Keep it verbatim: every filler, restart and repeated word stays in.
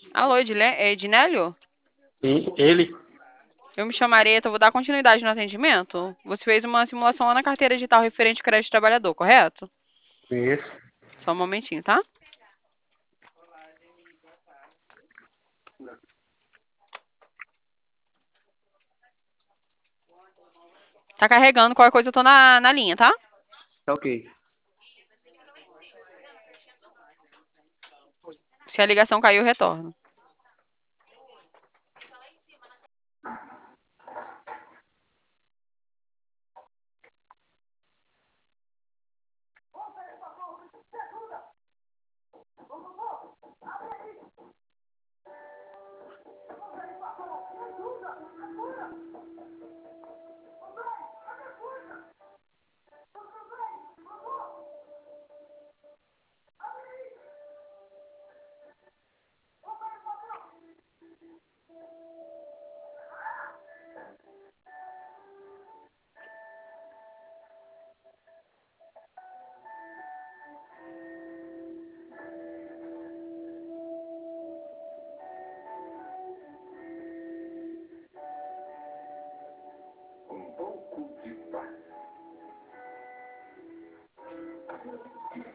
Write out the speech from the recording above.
Alô, Edile- é Ednélio? E ele? Eu me chamo Areta, eu vou dar continuidade no atendimento. Você fez uma simulação lá na carteira digital referente ao crédito trabalhador, correto? Isso. Só um momentinho, tá? Tá carregando, qualquer coisa eu tô na, na linha, tá? Tá ok. Se a ligação cair, eu retorno. Um pouco de paz.